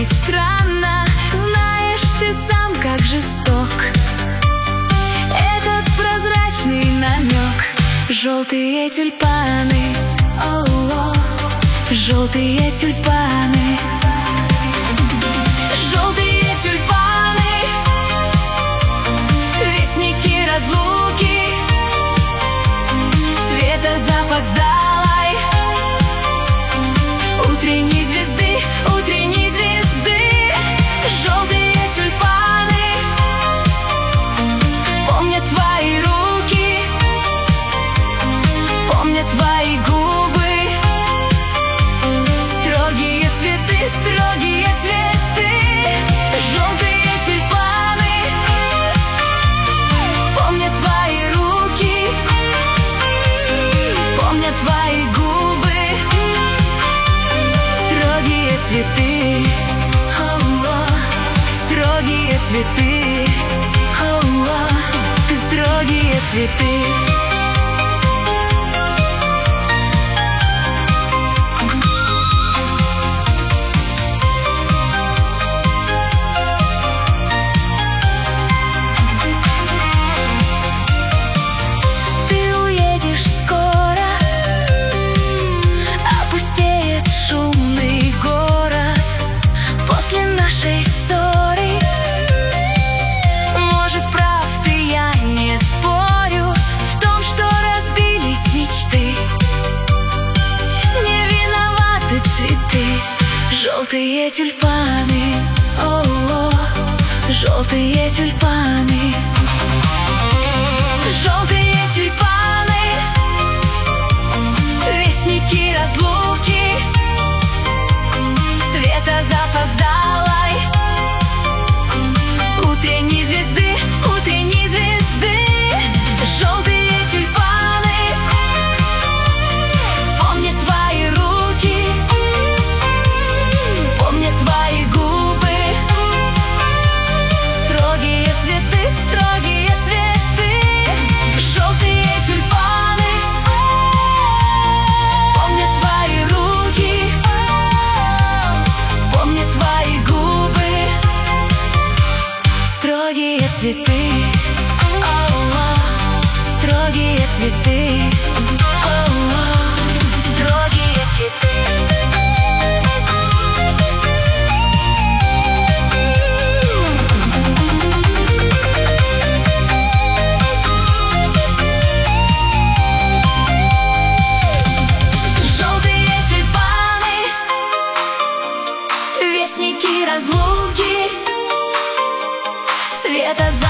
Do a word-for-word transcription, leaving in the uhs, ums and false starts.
странно, знаешь ты сам, как жесток этот прозрачный намек. Желтые тюльпаны, о-о, желтые тюльпаны. Желтые тюльпаны, вестники разлуки, цвета запоздалой утренней звезды, утренней звезды. Желтые тюльпаны помнят твои руки, помнят твои губы. Строгие цветы, строгие цветы. Желтые тюльпаны помнят твои руки, помнят твои губы. Строгие цветы, о-о, строгие цветы, о-о, строгие цветы. Желтые тюльпаны, о-о, желтые тюльпаны. Желтые тюльпаны, вестники разлуки, цвета запоздалой утренней звезды, утренней звезды. Желтые тюльпаны помнят твои руки, помнят твои губы. Строгие цветы, строгие цветы. Желтые тюльпаны помнят твои руки, помнят твои губы. Строгие цветы, о-о, строгие цветы, о-о, строгие цветы. Вестники разлуки, цвета